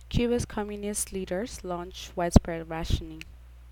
Cuba's communist leaders launched widespread rationing.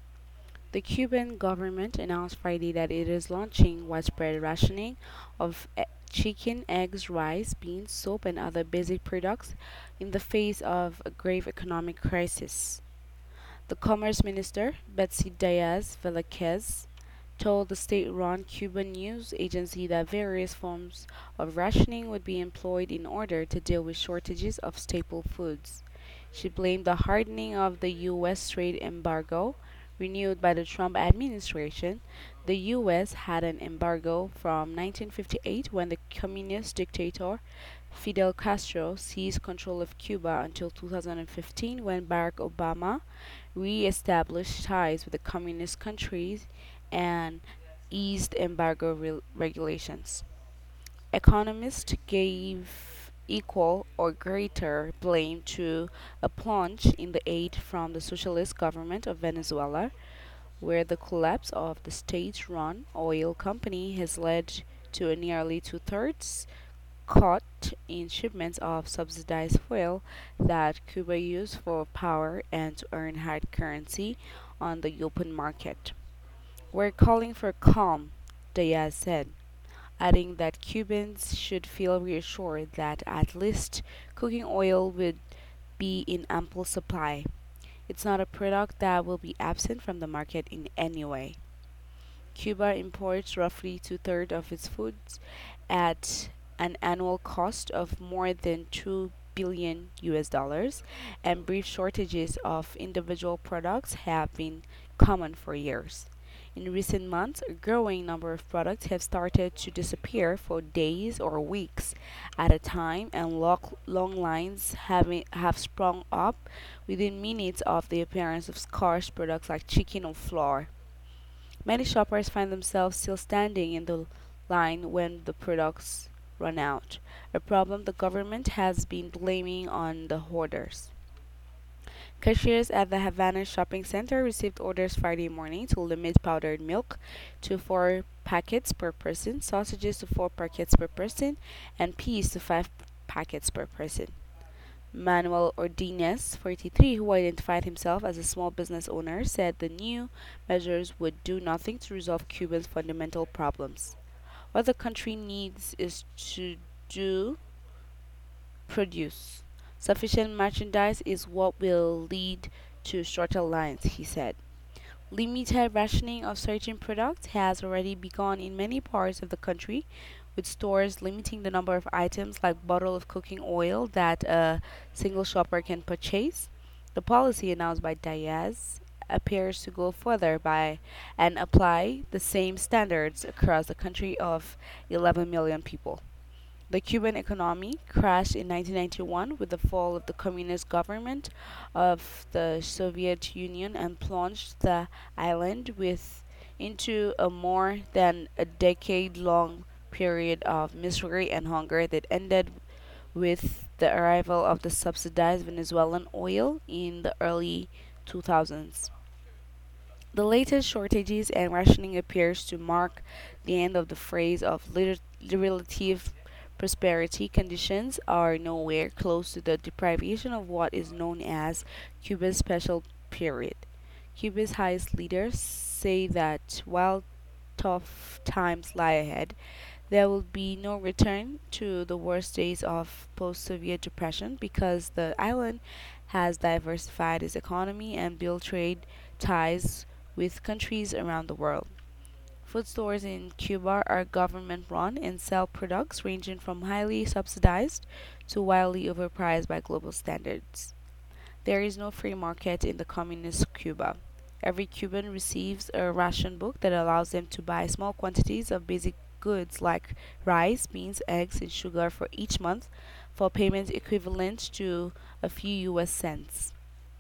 The Cuban government announced Friday that it is launching widespread rationing of chicken, eggs, rice, beans, soap, and other basic products in the face of a grave economic crisis. The Commerce Minister, Betsy Diaz Velasquez, told the state run Cuban news agency that various forms of rationing would be employed in order to deal with shortages of staple foods. She blamed the hardening of the U.S. trade embargo renewed by the Trump administration. The U.S. had an embargo from 1958 when the communist dictator Fidel Castro seized control of Cuba until 2015 when Barack Obama re-established ties with the communist countries and eased embargo regulations. Economists gave equal or greater blame to a plunge in the aid from the socialist government of Venezuela, where the collapse of the state run oil company has led to a nearly two-thirds cut in shipments of subsidized fuel that Cuba used for power and to earn hard currency on the open market. We're calling for calm, Diaz said, adding that Cubans should feel reassured that at least cooking oil would be in ample supply. It's not a product that will be absent from the market in any way. Cuba imports roughly two-thirds of its foods at an annual cost of more than 2 billion US dollars, and brief shortages of individual products have been common for years. In recent months, a growing number of products have started to disappear for days or weeks at a time, and long lines have sprung up within minutes of the appearance of scarce products like chicken or flour. Many shoppers find themselves still standing in the line when the products run out, a problem the government has been blaming on the hoarders. Cashiers at the Havana shopping center received orders Friday morning to limit powdered milk to 4 packets per person, sausages to 4 packets per person, and peas to 5 packets per person. Manuel Ordinez, 43, who identified himself as a small business owner, said the new measures would do nothing to resolve Cuba's fundamental problems. What the country needs is to do produce. Sufficient merchandise is what will lead to shorter lines, he said. Limited rationing of certain products has already begun in many parts of the country, with stores limiting the number of items like bottle of cooking oil that a single shopper can purchase. The policy announced by Diaz appears to go further by and apply the same standards across the country of 11 million people. The Cuban economy crashed in 1991 with the fall of the communist government of the Soviet Union and plunged the island with into a more than a decade-long period of misery and hunger that ended with the arrival of the subsidized Venezuelan oil in the early 2000s. The latest shortages and rationing appears to mark the end of the phase of relative prosperity. Conditions are nowhere close to the deprivation of what is known as Cuba's special period. Cuba's highest leaders say that while tough times lie ahead, there will be no return to the worst days of post Soviet depression because the island has diversified its economy and built trade ties with countries around the world. Food stores in Cuba are government run and sell products ranging from highly subsidized to wildly overpriced by global standards. There is no free market in the communist Cuba. Every Cuban receives a ration book that allows them to buy small quantities of basic goods like rice, beans, eggs, and sugar for each month for payments equivalent to a few US cents.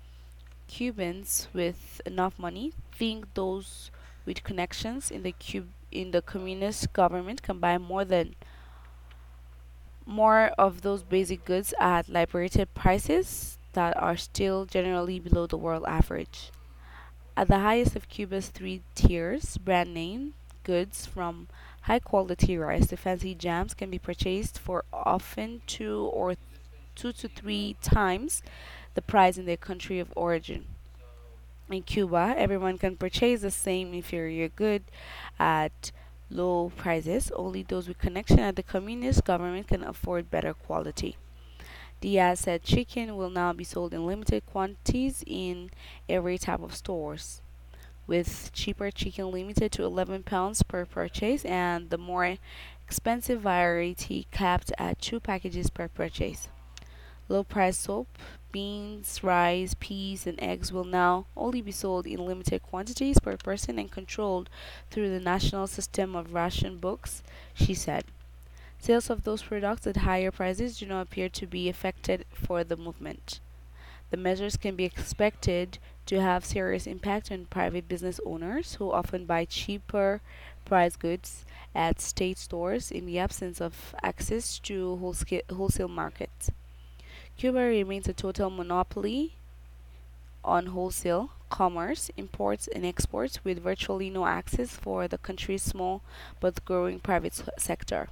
Cubans with enough money think those with connections in the communist government can buy more of those basic goods at liberated prices that are still generally below the world average. At the highest of Cuba's three tiers, brand name goods from high quality rice to fancy jams can be purchased for often two to three times the price in their country of origin. In Cuba, everyone can purchase the same inferior good at low prices. Only those with connection at the communist government can afford better quality. Diaz said chicken will now be sold in limited quantities in every type of stores, with cheaper chicken limited to 11 pounds per purchase and the more expensive variety capped at 2 packages per purchase. Low price soap, beans, rice, peas, and eggs will now only be sold in limited quantities per person and controlled through the national system of ration books, she said. Sales of those products at higher prices do not appear to be affected for the movement. The measures can be expected to have serious impact on private business owners who often buy cheaper price goods at state stores in the absence of access to wholesale markets. Cuba remains a total monopoly on wholesale commerce, imports, and exports, with virtually no access for the country's small but growing private sector.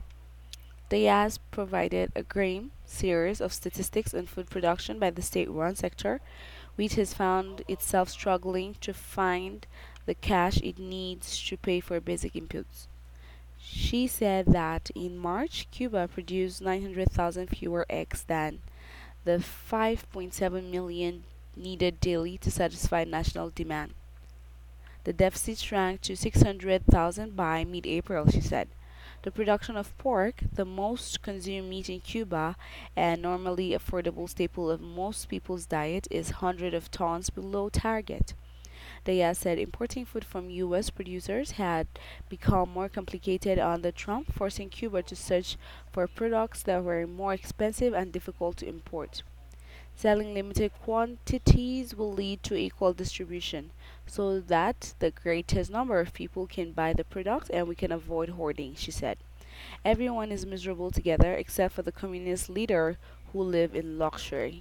Diaz provided a grim series of statistics on food production by the state run sector, which has found itself struggling to find the cash it needs to pay for basic inputs. She said that in March, Cuba produced 900,000 fewer eggs than the 5.7 million needed daily to satisfy national demand. The deficit shrank to 600,000 by mid April, she said. The production of pork, the most consumed meat in Cuba and normally affordable staple of most people's diet, is hundreds of tons below target. Diaz said importing food from U.S. producers had become more complicated under Trump, forcing Cuba to search for products that were more expensive and difficult to import. Selling limited quantities will lead to equal distribution so that the greatest number of people can buy the product and we can avoid hoarding, she said. Everyone is miserable together except for the communist leader who live in luxury.